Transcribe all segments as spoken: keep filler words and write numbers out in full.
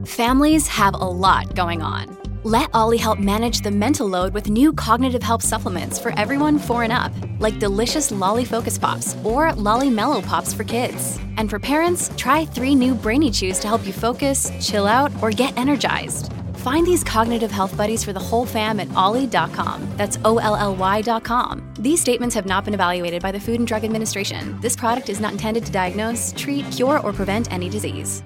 Families have a lot going on. Let Ollie help manage the mental load with new cognitive help supplements for everyone four and up, like delicious Lolly Focus Pops or Lolly Mellow Pops for kids. And for parents, try three new Brainy Chews to help you focus, chill out, or get energized. Find these cognitive health buddies for the whole fam at ollie dot com. That's O L L Y dot com. These statements have not been evaluated by the Food and Drug Administration. This product is not intended to diagnose, treat, cure, or prevent any disease.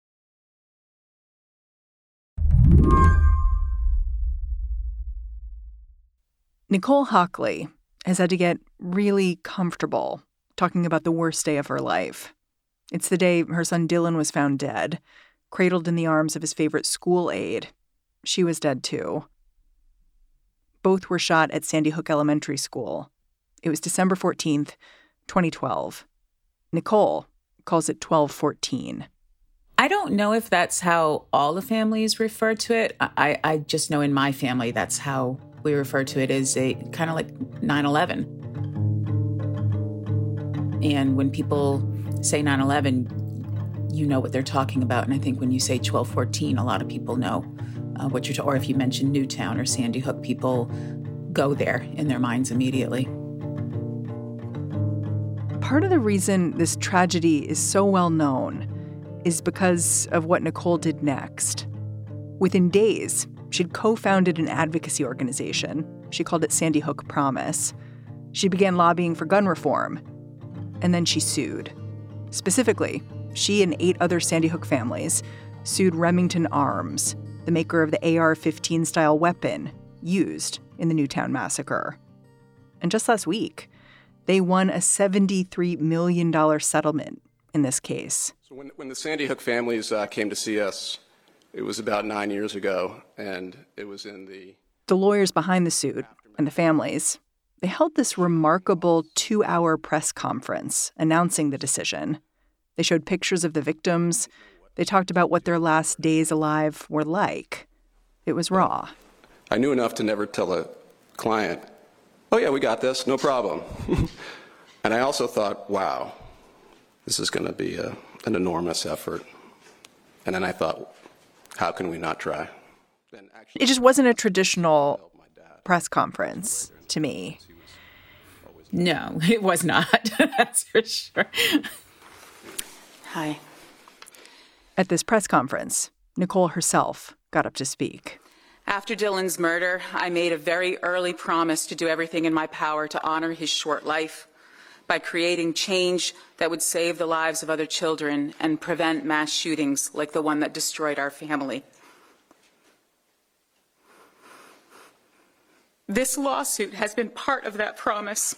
Nicole Hockley has had to get really comfortable talking about the worst day of her life. It's the day her son Dylan was found dead, cradled in the arms of his favorite school aide. She was dead, too. Both were shot at Sandy Hook Elementary School. It was December fourteenth, twenty twelve. Nicole calls it twelve fourteen. I don't know if that's how all the families refer to it. I, I just know in my family that's how we refer to it, as a kind of like nine eleven. And when people say nine eleven, you know what they're talking about. And I think when you say twelve fourteen, a lot of people know uh, what you're talking, or if you mention Newtown or Sandy Hook, people go there in their minds immediately. Part of the reason this tragedy is so well known is because of what Nicole did next. Within days, she'd co-founded an advocacy organization. She called it Sandy Hook Promise. She began lobbying for gun reform. And then she sued. Specifically, she and eight other Sandy Hook families sued Remington Arms, the maker of the A R fifteen style weapon used in the Newtown massacre. And just last week, they won a seventy-three million dollars settlement in this case. So when, when the Sandy Hook families uh, came to see us, it was about nine years ago, and it was in the... The lawyers behind the suit and the families, they held this remarkable two-hour press conference announcing the decision. They showed pictures of the victims. They talked about what their last days alive were like. It was raw. I knew enough to never tell a client, oh, yeah, we got this, no problem. And I also thought, wow, this is going to be a, an enormous effort. And then I thought, how can we not try? It just wasn't a traditional press conference to me. No, it was not. That's for sure. Hi. At this press conference, Nicole herself got up to speak. After Dylan's murder, I made a very early promise to do everything in my power to honor his short life by creating change that would save the lives of other children and prevent mass shootings like the one that destroyed our family. This lawsuit has been part of that promise.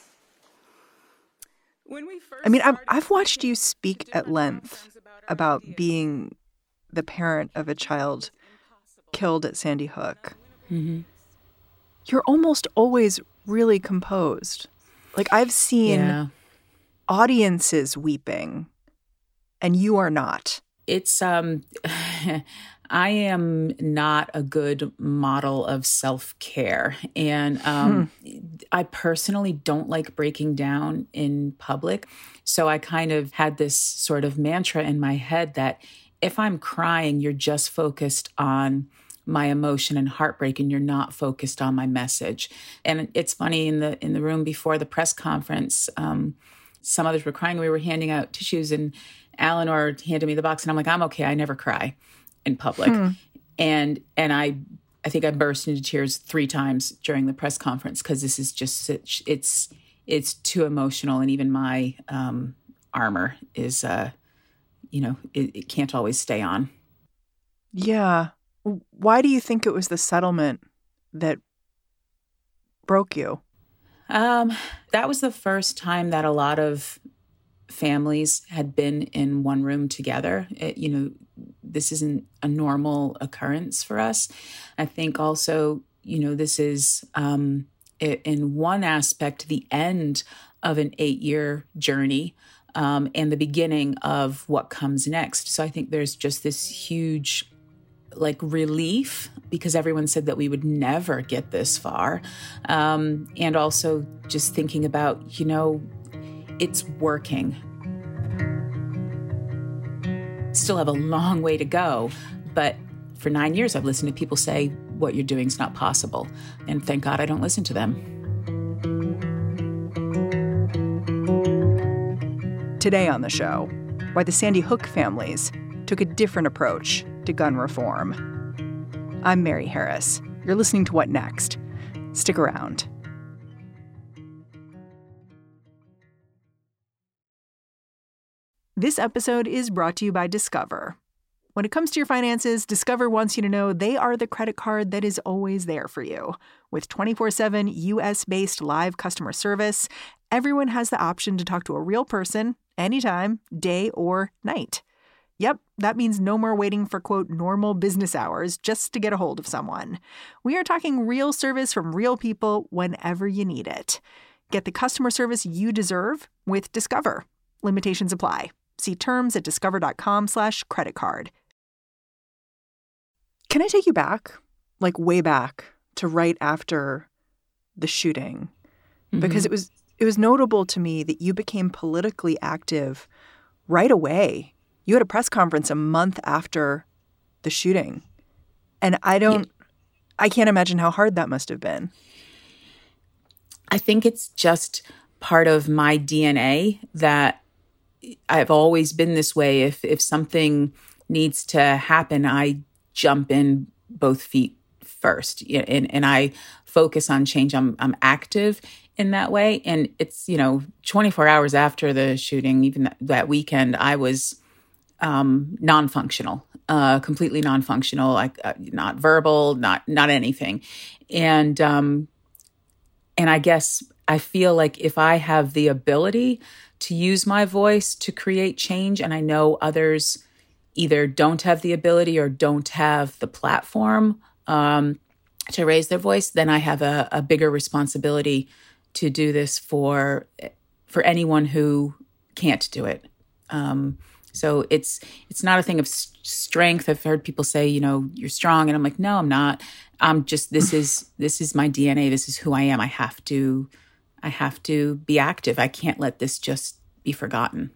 When we first I mean, I've, I've watched you speak at length about being the parent of a child killed at Sandy Hook. Mm-hmm. You're almost always really composed. Like, I've seen Yeah. audiences weeping, and you are not. It's, um, I am not a good model of self-care. And um, hmm. I personally don't like breaking down in public. So I kind of had this sort of mantra in my head that if I'm crying, you're just focused on my emotion and heartbreak, and you're not focused on my message. And it's funny, in the in the room before the press conference, um, some others were crying. We were handing out tissues, and Eleanor handed me the box, and I'm like, I'm okay. I never cry in public. Hmm. And and I I think I burst into tears three times during the press conference, because this is just such, it's it's too emotional, and even my um, armor is, uh, you know, it, it can't always stay on. Yeah. Why do you think it was the settlement that broke you? Um, that was the first time that a lot of families had been in one room together. It, you know, this isn't a normal occurrence for us. I think also, you know, this is, um, in one aspect, the end of an eight-year journey, um, and the beginning of what comes next. So I think there's just this huge, like, relief, because everyone said that we would never get this far. Um, and also just thinking about, you know, it's working. Still have a long way to go, but for nine years, I've listened to people say, what you're doing is not possible. And thank God I don't listen to them. Today on the show, why the Sandy Hook families took a different approach to gun reform. I'm Mary Harris. You're listening to What Next? Stick around. This episode is brought to you by Discover. When it comes to your finances, Discover wants you to know they are the credit card that is always there for you. With twenty-four seven U S-based live customer service, everyone has the option to talk to a real person anytime, day or night. Yep, that means no more waiting for, quote, normal business hours just to get a hold of someone. We are talking real service from real people whenever you need it. Get the customer service you deserve with Discover. Limitations apply. See terms at discover.com slash credit card. Can I take you back, like way back, to right after the shooting? Mm-hmm. Because it was it was notable to me that you became politically active right away. You had a press conference a month after the shooting. And I don't, yeah. I can't imagine how hard that must have been. I think it's just part of my D N A that I've always been this way. If if something needs to happen, I jump in both feet first, and and I focus on change. I'm I'm active in that way, and it's, you know, twenty-four hours after the shooting, even that, that weekend, I was um, non-functional, uh, completely non-functional, like uh, not verbal, not not anything, and um, and I guess I feel like if I have the ability to use my voice to create change, and I know others either don't have the ability or don't have the platform um, to raise their voice, then I have a, a bigger responsibility to do this for for anyone who can't do it. Um, so it's it's not a thing of s- strength. I've heard people say, you know, you're strong, and I'm like, no, I'm not. I'm just this is this is my D N A. This is who I am. I have to. I have to be active. I can't let this just be forgotten.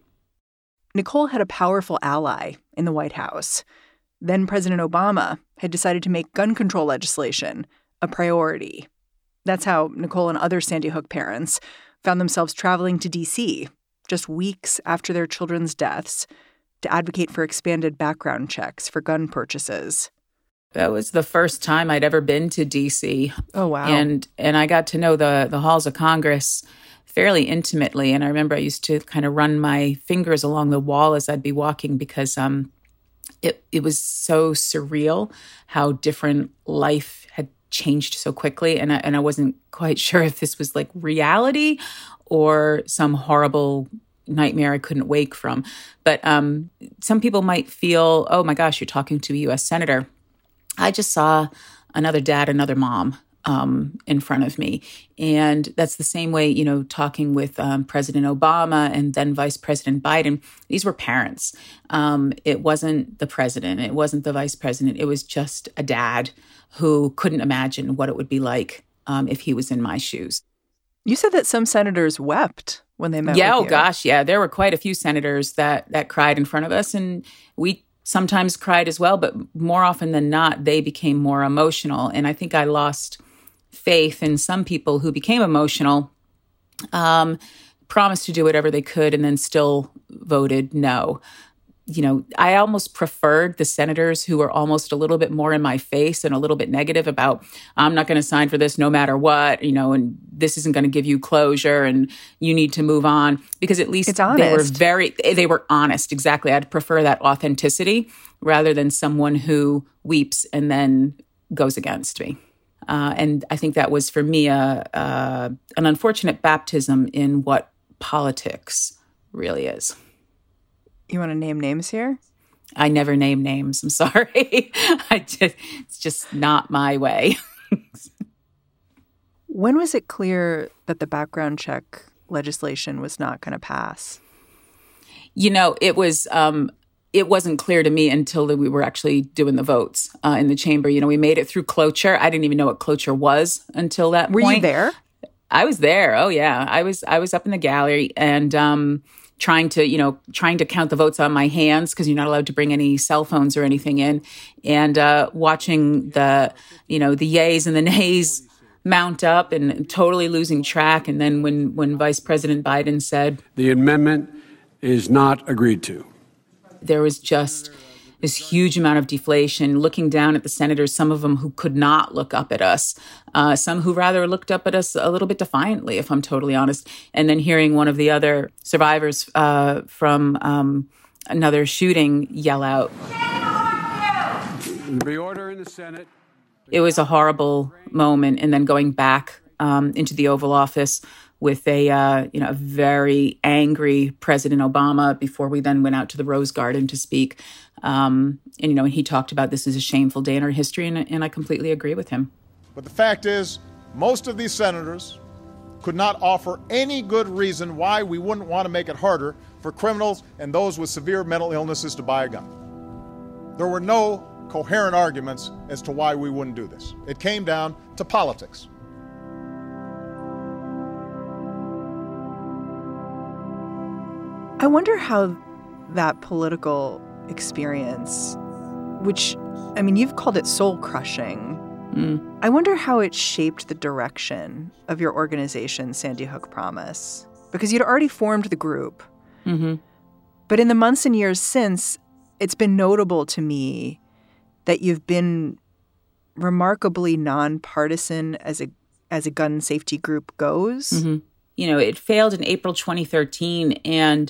Nicole had a powerful ally in the White House. Then President Obama had decided to make gun control legislation a priority. That's how Nicole and other Sandy Hook parents found themselves traveling to D C just weeks after their children's deaths to advocate for expanded background checks for gun purchases. That was the first time I'd ever been to D C. Oh, wow. And and I got to know the, the halls of Congress fairly intimately. And I remember I used to kind of run my fingers along the wall as I'd be walking because um, it, it was so surreal how different life had changed so quickly. And I, and I wasn't quite sure if this was like reality or some horrible nightmare I couldn't wake from. But um, some people might feel, oh my gosh, you're talking to a U S senator. I just saw another dad, another mom um, in front of me. And that's the same way, you know, talking with um, President Obama and then Vice President Biden. These were parents. Um, it wasn't the president. It wasn't the vice president. It was just a dad who couldn't imagine what it would be like um, if he was in my shoes. You said that some senators wept when they met yeah, with you. Yeah, oh gosh, yeah. There were quite a few senators that that cried in front of us. And we sometimes cried as well, but more often than not, they became more emotional. And I think I lost faith in some people who became emotional, um, promised to do whatever they could, and then still voted no. You know, I almost preferred the senators who were almost a little bit more in my face and a little bit negative about, I'm not going to sign for this no matter what, you know, and this isn't going to give you closure and you need to move on, because at least they were very, they were honest. Exactly. I'd prefer that authenticity rather than someone who weeps and then goes against me. Uh, and I think that was for me a, uh, an unfortunate baptism in what politics really is. You want to name names here? I never name names. I'm sorry. I just, it's just not my way. When was it clear that the background check legislation was not going to pass? You know, it was, um, it wasn't clear to me until we were actually doing the votes uh, in the chamber. You know, we made it through cloture. I didn't even know what cloture was until that were point. Were you there? I was there. Oh yeah. I was, I was up in the gallery, and, um, trying to, you know, trying to count the votes on my hands because you're not allowed to bring any cell phones or anything in, and uh, watching the, you know, the yays and the nays mount up and totally losing track. And then when, when Vice President Biden said, the amendment is not agreed to, there was just this huge amount of deflation, looking down at the senators, some of them who could not look up at us, uh, some who rather looked up at us a little bit defiantly, if I'm totally honest. And then hearing one of the other survivors uh, from um, another shooting yell out, "Be order in the Senate." It was a horrible moment. And then going back um, into the Oval Office with a uh, you know a very angry President Obama before we then went out to the Rose Garden to speak. Um, and, you know, and he talked about this is a shameful day in our history, and, and I completely agree with him. But the fact is, most of these senators could not offer any good reason why we wouldn't want to make it harder for criminals and those with severe mental illnesses to buy a gun. There were no coherent arguments as to why we wouldn't do this. It came down to politics. I wonder how that political experience, which, I mean, you've called it soul-crushing. Mm. I wonder how it shaped the direction of your organization, Sandy Hook Promise, because you'd already formed the group. Mm-hmm. But in the months and years since, it's been notable to me that you've been remarkably nonpartisan as a as a gun safety group goes. Mm-hmm. You know, it failed in April twenty thirteen, and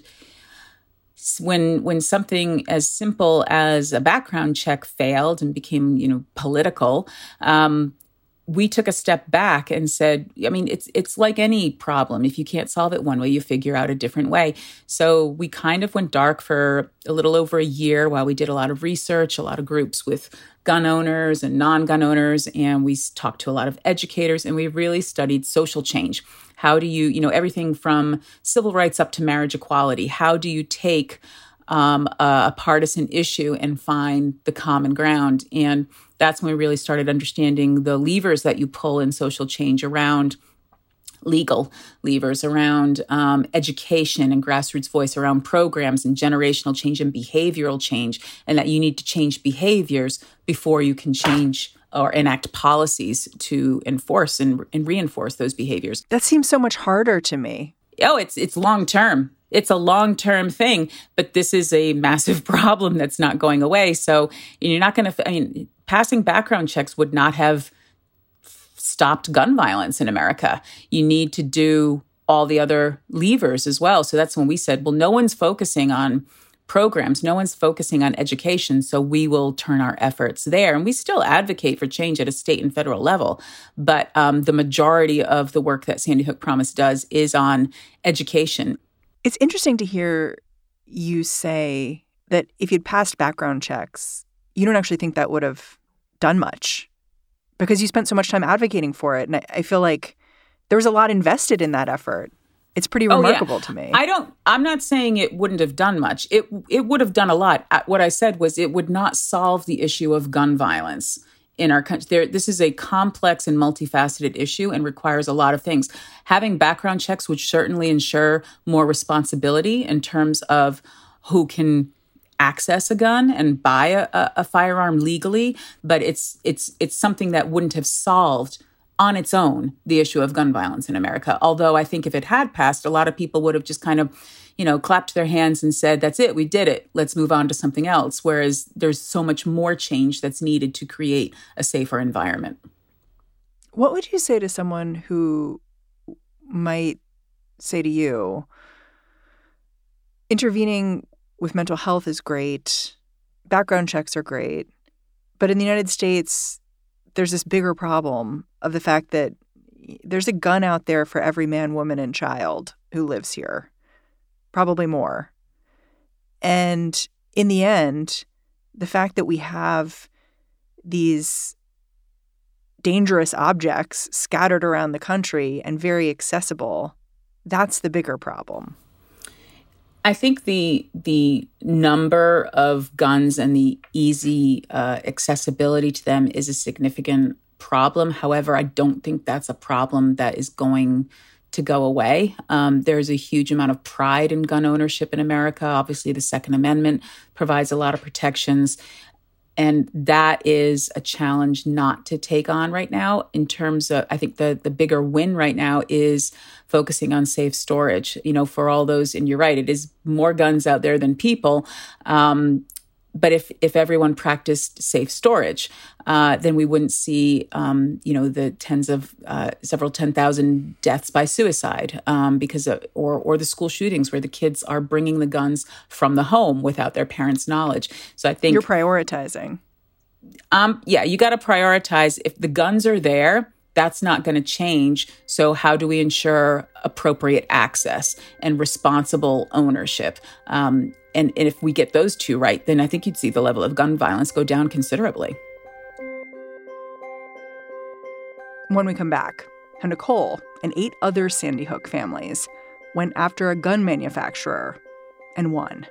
when when something as simple as a background check failed and became, you know, political, um, we took a step back and said, I mean, it's it's like any problem. If you can't solve it one way, you figure out a different way. So we kind of went dark for a little over a year while we did a lot of research, a lot of groups with gun owners and non-gun owners, and we talked to a lot of educators, and we really studied social change. How do you, you know, everything from civil rights up to marriage equality, how do you take um, a, a partisan issue and find the common ground? And that's when we really started understanding the levers that you pull in social change around legal levers, around um, education and grassroots voice, around programs and generational change and behavioral change, and that you need to change behaviors before you can change or enact policies to enforce and, and reinforce those behaviors. That seems so much harder to me. Oh, it's it's long term. It's a long-term thing, but this is a massive problem that's not going away. So you're not going to, I mean, passing background checks would not have stopped gun violence in America. You need to do all the other levers as well. So that's when we said, well, no one's focusing on programs, no one's focusing on education, so we will turn our efforts there. And we still advocate for change at a state and federal level. But um, the majority of the work that Sandy Hook Promise does is on education. It's interesting to hear you say that if you'd passed background checks, you don't actually think that would have done much because you spent so much time advocating for it. And I, I feel like there was a lot invested in that effort. It's pretty remarkable oh, yeah. to me. I don't, I'm not saying it wouldn't have done much. It it would have done a lot. What I said was it would not solve the issue of gun violence in our country. There, this is a complex and multifaceted issue and requires a lot of things. Having background checks would certainly ensure more responsibility in terms of who can access a gun and buy a, a, a firearm legally. But it's it's it's something that wouldn't have solved on its own the issue of gun violence in America. Although I think if it had passed, a lot of people would have just kind of, you know, clapped their hands and said, that's it, we did it. Let's move on to something else. Whereas there's so much more change that's needed to create a safer environment. What would you say to someone who might say to you, intervening with mental health is great, background checks are great, but in the United States, there's this bigger problem of the fact that there's a gun out there for every man, woman, and child who lives here, probably more. And in the end, the fact that we have these dangerous objects scattered around the country and very accessible, that's the bigger problem. I think the the number of guns and the easy uh, accessibility to them is a significant problem. However, I don't think that's a problem that is going to go away. Um, there's a huge amount of pride in gun ownership in America. Obviously, the Second Amendment provides a lot of protections. And that is a challenge not to take on right now. In terms of, I think the, the bigger win right now is focusing on safe storage. You know, for all those, and you're right, it is more guns out there than people. Um, but if if everyone practiced safe storage, uh, then we wouldn't see, um, you know, the tens of uh, several ten thousand deaths by suicide, um, because of, or or the school shootings where the kids are bringing the guns from the home without their parents' knowledge. So I think you're prioritizing. Um, yeah, you got to prioritize. If the guns are there, that's not going to change. So how do we ensure appropriate access and responsible ownership? Um, and, and if we get those two right, then I think you'd see the level of gun violence go down considerably. When we come back, how Nicole and eight other Sandy Hook families went after a gun manufacturer and won.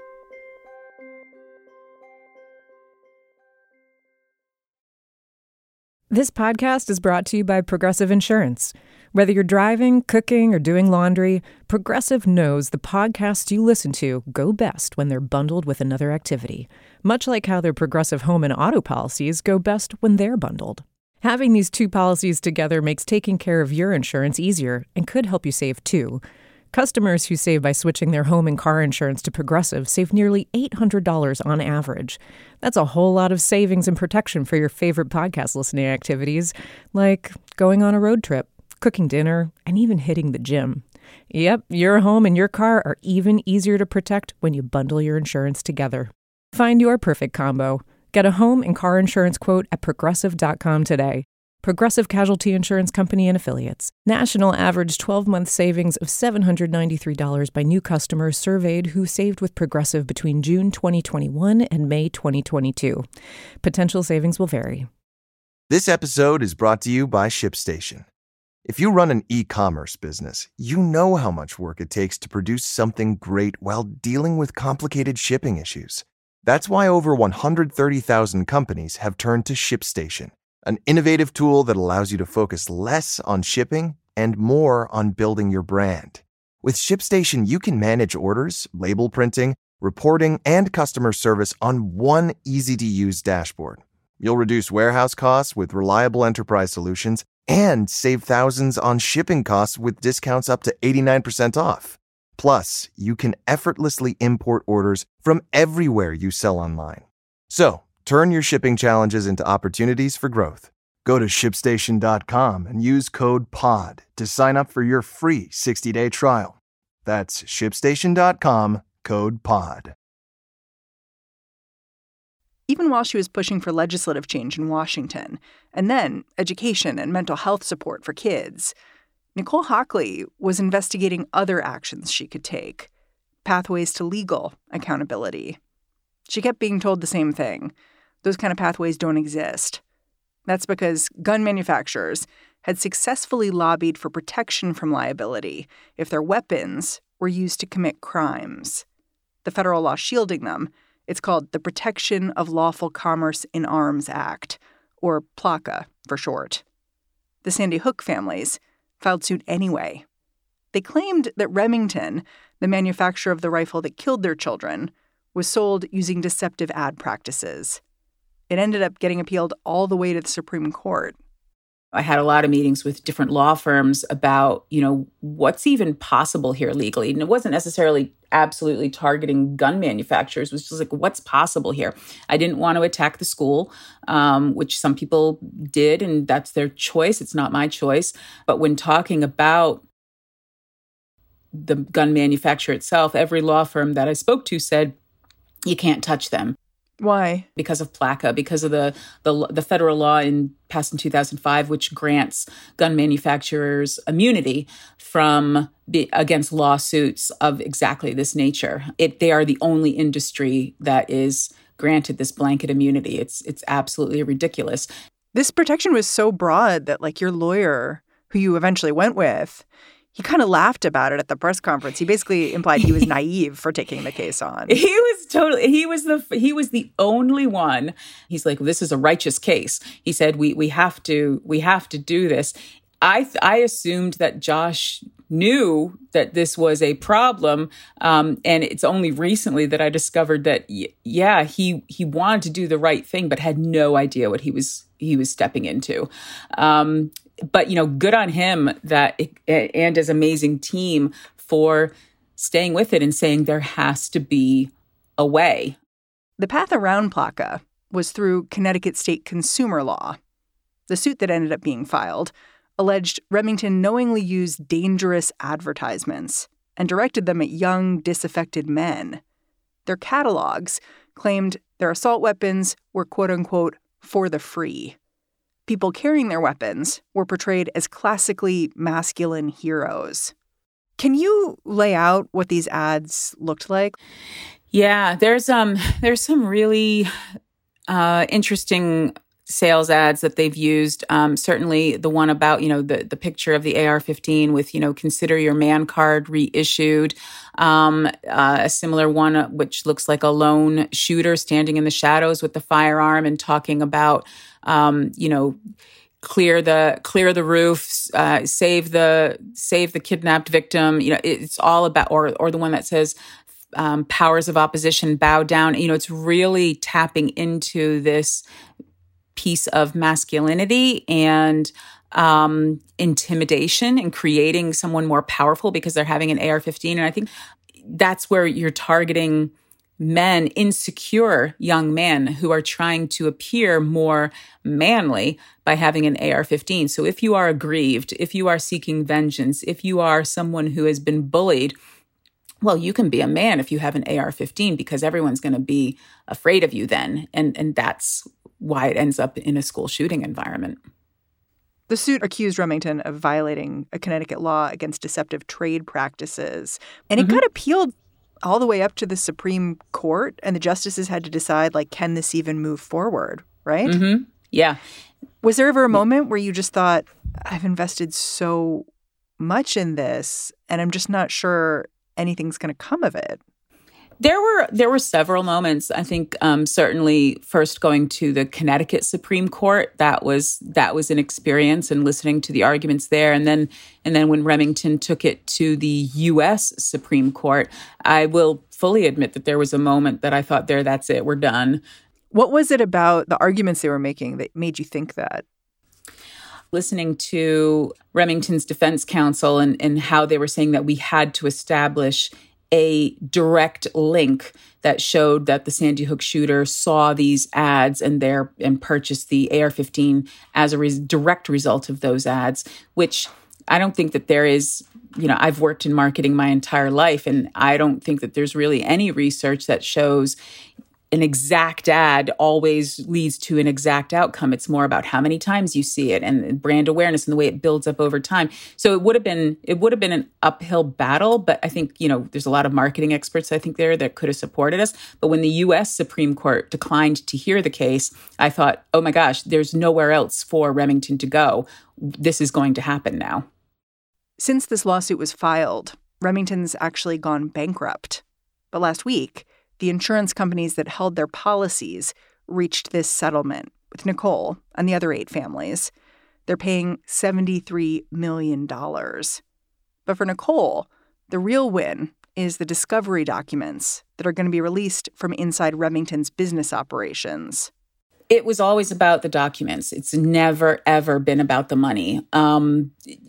This podcast is brought to you by Progressive Insurance. Whether you're driving, cooking, or doing laundry, Progressive knows the podcasts you listen to go best when they're bundled with another activity, much like how their Progressive home and auto policies go best when they're bundled. Having these two policies together makes taking care of your insurance easier and could help you save too. Customers who save by switching their home and car insurance to Progressive save nearly eight hundred dollars on average. That's a whole lot of savings and protection for your favorite podcast listening activities, like going on a road trip, cooking dinner, and even hitting the gym. Yep, your home and your car are even easier to protect when you bundle your insurance together. Find your perfect combo. Get a home and car insurance quote at progressive dot com today. Progressive Casualty Insurance Company and Affiliates. National average twelve-month savings of seven hundred ninety-three dollars by new customers surveyed who saved with Progressive between June twenty twenty-one and May twenty twenty-two. Potential savings will vary. This episode is brought to you by ShipStation. If you run an e-commerce business, you know how much work it takes to produce something great while dealing with complicated shipping issues. That's why over one hundred thirty thousand companies have turned to ShipStation, an innovative tool that allows you to focus less on shipping and more on building your brand. With ShipStation, you can manage orders, label printing, reporting, and customer service on one easy-to-use dashboard. You'll reduce warehouse costs with reliable enterprise solutions and save thousands on shipping costs with discounts up to eighty-nine percent off. Plus, you can effortlessly import orders from everywhere you sell online. So, turn your shipping challenges into opportunities for growth. Go to ship station dot com and use code P O D to sign up for your free sixty-day trial. That's ship station dot com, code P O D. Even while she was pushing for legislative change in Washington, and then education and mental health support for kids, Nicole Hockley was investigating other actions she could take, pathways to legal accountability. She kept being told the same thing. Those kind of pathways don't exist. That's because gun manufacturers had successfully lobbied for protection from liability if their weapons were used to commit crimes. The federal law shielding them, it's called the Protection of Lawful Commerce in Arms Act, or PLACA for short. The Sandy Hook families filed suit anyway. They claimed that Remington, the manufacturer of the rifle that killed their children, was sold using deceptive ad practices. It ended up getting appealed all the way to the Supreme Court. I had a lot of meetings with different law firms about, you know, what's even possible here legally. And it wasn't necessarily absolutely targeting gun manufacturers. It was just like, what's possible here? I didn't want to attack the school, um, which some people did, and that's their choice. It's not my choice. But when talking about the gun manufacturer itself, every law firm that I spoke to said, you can't touch them. Why? Because of PLACA, because of the, the the federal law in passed in two thousand five, which grants gun manufacturers immunity from be, against lawsuits of exactly this nature. It they are the only industry that is granted this blanket immunity. It's it's absolutely ridiculous. This protection was so broad that, like, your lawyer, who you eventually went with, he kind of laughed about it at the press conference. He basically implied he was naive for taking the case on. He was totally, he was the, he was the only one. He's like, this is a righteous case. He said, we, we have to, we have to do this. I I assumed that Josh knew that this was a problem, um, and it's only recently that I discovered that yeah, he he wanted to do the right thing, but had no idea what he was he was stepping into. Um, but you know, good on him that it, and his amazing team for staying with it and saying there has to be a way. The path around PLCA was through Connecticut state consumer law. The suit that ended up being filed alleged Remington knowingly used dangerous advertisements and directed them at young, disaffected men. Their catalogs claimed their assault weapons were, quote unquote, for the free. People carrying their weapons were portrayed as classically masculine heroes. Can you lay out what these ads looked like? Yeah, there's um there's some really uh, interesting sales ads that they've used. Um, certainly the one about, you know, the, the picture of the A R fifteen with, you know, consider your man card reissued. Um, uh, a similar one, which looks like a lone shooter standing in the shadows with the firearm and talking about, um, you know, clear the clear the roofs, uh, save the save the kidnapped victim. You know, it's all about, or or the one that says, um, powers of opposition bow down. You know, it's really tapping into this piece of masculinity and um, intimidation and creating someone more powerful because they're having an A R fifteen. And I think that's where you're targeting men, insecure young men who are trying to appear more manly by having an A R fifteen. So if you are aggrieved, if you are seeking vengeance, if you are someone who has been bullied, well, you can be a man if you have an A R fifteen because everyone's going to be afraid of you then. And, and that's why it ends up in a school shooting environment. The suit accused Remington of violating a Connecticut law against deceptive trade practices. And it mm-hmm. got appealed all the way up to the Supreme Court. And the justices had to decide, like, can this even move forward, right? Mm-hmm. Yeah. Was there ever a moment where you just thought, I've invested so much in this, and I'm just not sure anything's going to come of it? There were there were several moments. I think um, certainly first going to the Connecticut Supreme Court, that was that was an experience, and listening to the arguments there. And then and then when Remington took it to the U S Supreme Court, I will fully admit that there was a moment that I thought, there, that's it, we're done. What was it about the arguments they were making that made you think that? Listening to Remington's defense counsel and, and how they were saying that we had to establish a direct link that showed that the Sandy Hook shooter saw these ads and there and purchased the A R fifteen as a res- direct result of those ads, which I don't think that there is, you know, I've worked in marketing my entire life, and I don't think that there's really any research that shows an exact ad always leads to an exact outcome. It's more about how many times you see it and brand awareness and the way it builds up over time. So it would have been it would have been an uphill battle, but I think, you know, there's a lot of marketing experts, I think, there that could have supported us. But when the U S Supreme Court declined to hear the case, I thought, oh my gosh, there's nowhere else for Remington to go. This is going to happen now. Since this lawsuit was filed, Remington's actually gone bankrupt. But last week, the insurance companies that held their policies reached this settlement with Nicole and the other eight families. They're paying seventy-three million dollars. But for Nicole, the real win is the discovery documents that are going to be released from inside Remington's business operations. It was always about the documents. It's never, ever been about the money. Um,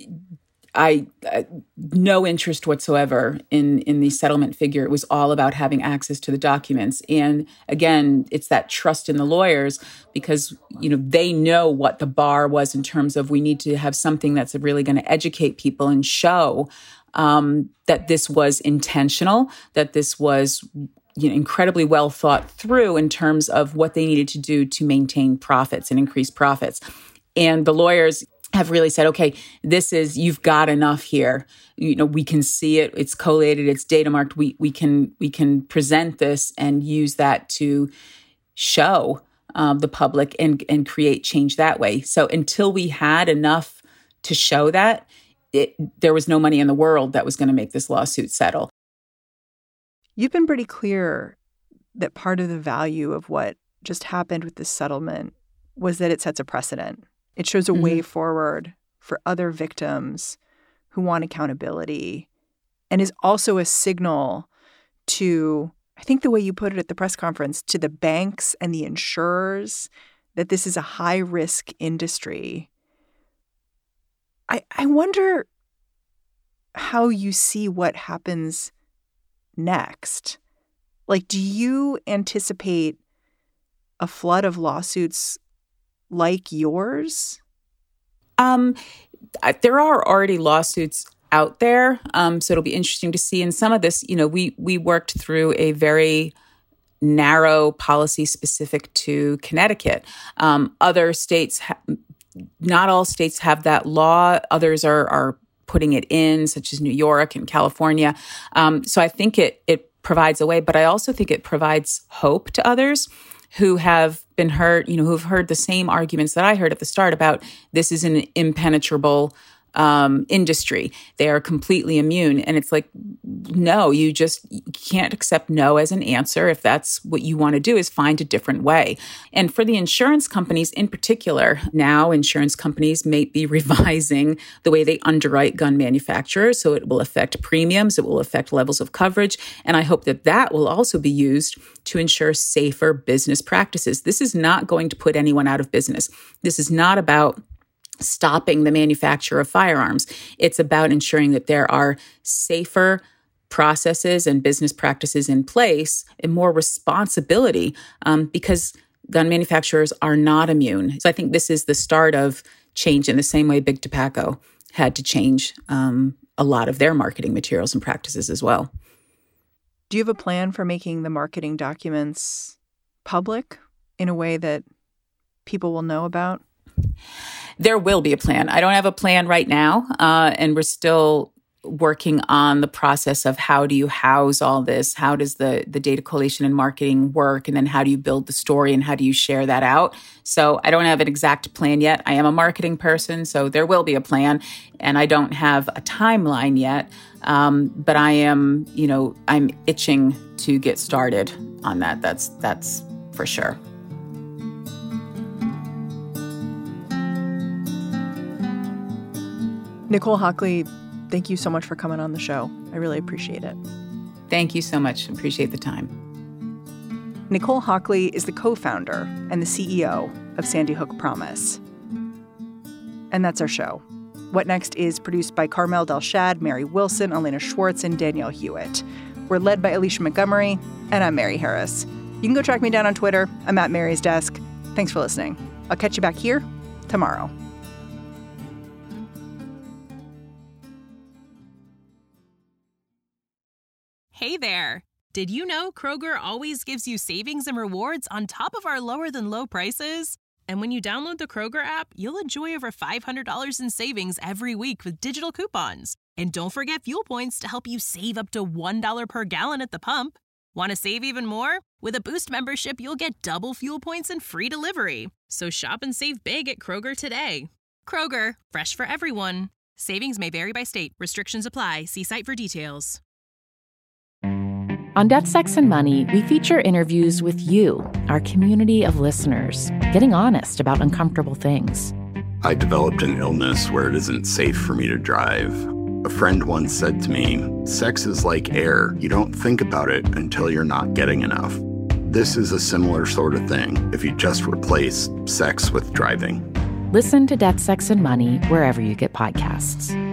I, I no interest whatsoever in, in the settlement figure. It was all about having access to the documents. And again, it's that trust in the lawyers because, you know, they know what the bar was in terms of we need to have something that's really going to educate people and show um, that this was intentional, that this was, you know, incredibly well thought through in terms of what they needed to do to maintain profits and increase profits. And the lawyers have really said, okay, this is, you've got enough here. You know, we can see it. It's collated. It's data marked. We we can we can present this and use that to show um, the public and and create change that way. So until we had enough to show that, it, there was no money in the world that was going to make this lawsuit settle. You've been pretty clear that part of the value of what just happened with this settlement was that it sets a precedent. It shows a mm-hmm. way forward for other victims who want accountability, and is also a signal to, I think the way you put it at the press conference, to the banks and the insurers that this is a high-risk industry. I, I wonder how you see what happens next. Like, do you anticipate a flood of lawsuits like yours? Um, there are already lawsuits out there, um, so it'll be interesting to see. And some of this, you know, we we worked through a very narrow policy specific to Connecticut. Um, other states, ha- not all states have that law. Others are are putting it in, such as New York and California. Um, so I think it it provides a way, but I also think it provides hope to others who have been hurt, you know, who've heard the same arguments that I heard at the start about this is an impenetrable um, industry. They are completely immune. And it's like, no, you just you can't accept no as an answer. If that's what you want to do, is find a different way. And for the insurance companies in particular, now insurance companies may be revising the way they underwrite gun manufacturers. So it will affect premiums. It will affect levels of coverage. And I hope that that will also be used to ensure safer business practices. This is not going to put anyone out of business. This is not about stopping the manufacture of firearms. It's about ensuring that there are safer processes and business practices in place and more responsibility, um, because gun manufacturers are not immune. So I think this is the start of change in the same way Big Tobacco had to change um, a lot of their marketing materials and practices as well. Do you have a plan for making the marketing documents public in a way that people will know about? There will be a plan. I don't have a plan right now, uh, and we're still working on the process of how do you house all this? How does the, the data collation and marketing work? And then how do you build the story and how do you share that out? So I don't have an exact plan yet. I am a marketing person, so there will be a plan. And I don't have a timeline yet, um, but I am, you know, I'm itching to get started on that. That's that's for sure. Nicole Hockley, thank you so much for coming on the show. I really appreciate it. Thank you so much. Appreciate the time. Nicole Hockley is the co-founder and the C E O of Sandy Hook Promise. And that's our show. What Next is produced by Carmel Delshad, Mary Wilson, Elena Schwartz, and Danielle Hewitt. We're led by Alicia Montgomery, and I'm Mary Harris. You can go track me down on Twitter. I'm at Mary's Desk. Thanks for listening. I'll catch you back here tomorrow. Hey there! Did you know Kroger always gives you savings and rewards on top of our lower-than-low prices? And when you download the Kroger app, you'll enjoy over five hundred dollars in savings every week with digital coupons. And don't forget fuel points to help you save up to one dollar per gallon at the pump. Want to save even more? With a Boost membership, you'll get double fuel points and free delivery. So shop and save big at Kroger today. Kroger, fresh for everyone. Savings may vary by state. Restrictions apply. See site for details. On Debt, Sex, and Money, we feature interviews with you, our community of listeners, getting honest about uncomfortable things. I developed an illness where it isn't safe for me to drive. A friend once said to me, sex is like air. You don't think about it until you're not getting enough. This is a similar sort of thing if you just replace sex with driving. Listen to Debt, Sex, and Money wherever you get podcasts.